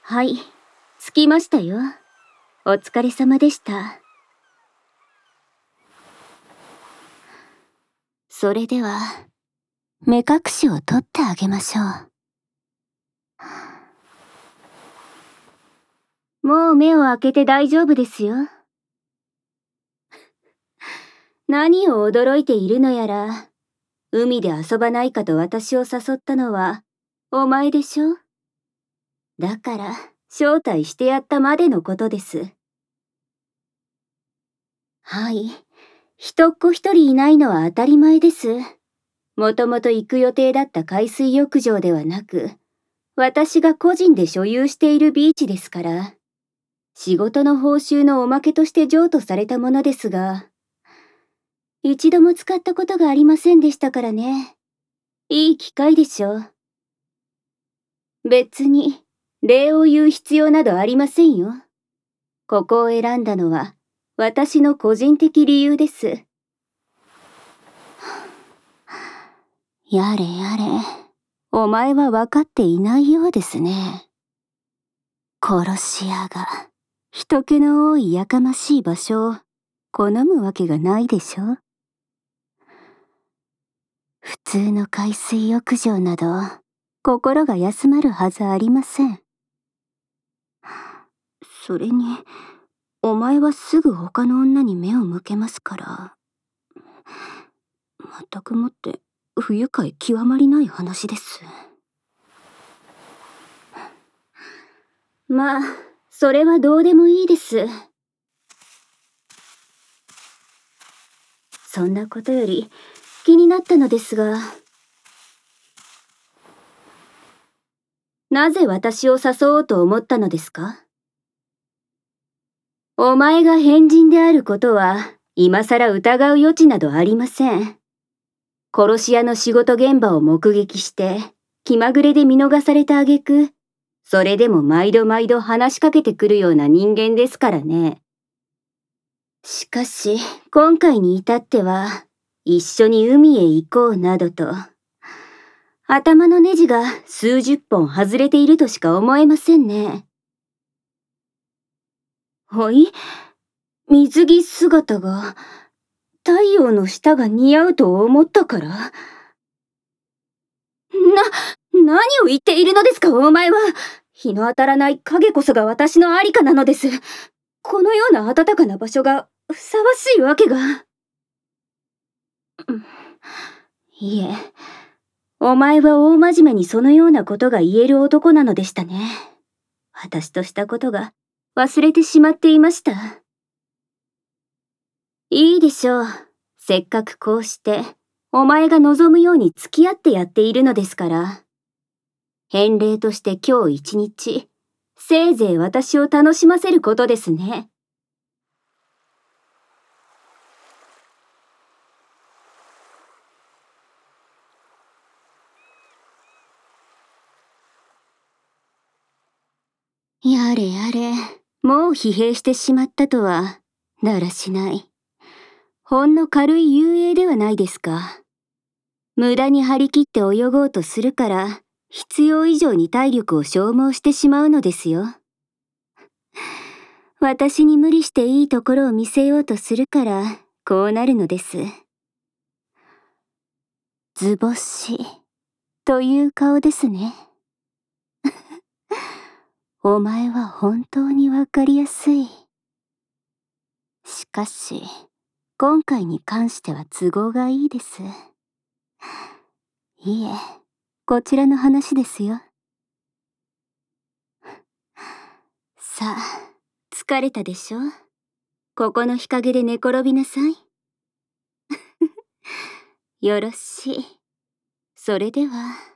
はい、着きましたよ。お疲れ様でした。それでは、目隠しを取ってあげましょう。もう目を開けて大丈夫ですよ。何を驚いているのやら。海で遊ばないかと私を誘ったのは、お前でしょ？だから、招待してやったまでのことです。はい。人っ子一人いないのは当たり前です。もともと行く予定だった海水浴場ではなく、私が個人で所有しているビーチですから、仕事の報酬のおまけとして譲渡されたものですが、一度も使ったことがありませんでしたからね。いい機会でしょう。別に、礼を言う必要などありませんよ。ここを選んだのは、私の個人的理由です。やれやれ、お前は分かっていないようですね。殺し屋が、人気の多いやかましい場所を好むわけがないでしょ。普通の海水浴場など、心が休まるはずありません。それに、お前はすぐ他の女に目を向けますから。まったくもって不愉快極まりない話です。まあ、それはどうでもいいです。そんなことより気になったのですが、なぜ私を誘おうと思ったのですか？お前が変人であることは、今更疑う余地などありません。殺し屋の仕事現場を目撃して、気まぐれで見逃された挙句、それでも毎度毎度話しかけてくるような人間ですからね。しかし、今回に至っては、一緒に海へ行こうなどと、頭のネジが数十本外れているとしか思えませんね。はい？水着姿が、太陽の下が似合うと思ったから？何を言っているのですか、お前は。日の当たらない影こそが私の在りかなのです。このような暖かな場所がふさわしいわけが。いえ、お前は大真面目にそのようなことが言える男なのでしたね。私としたことが忘れてしまっていました。いいでしょう。せっかくこうして、お前が望むように付き合ってやっているのですから。返礼として今日一日、せいぜい私を楽しませることですね。やれやれ、もう疲弊してしまったとは、だらしない。ほんの軽い遊泳ではないですか。無駄に張り切って泳ごうとするから、必要以上に体力を消耗してしまうのですよ。私に無理していいところを見せようとするから、こうなるのです。図星、という顔ですね。お前は本当にわかりやすい。しかし、今回に関しては都合がいいです。いえ、こちらの話ですよ。さあ、疲れたでしょ？ここの日陰で寝転びなさい。よろしい。それでは。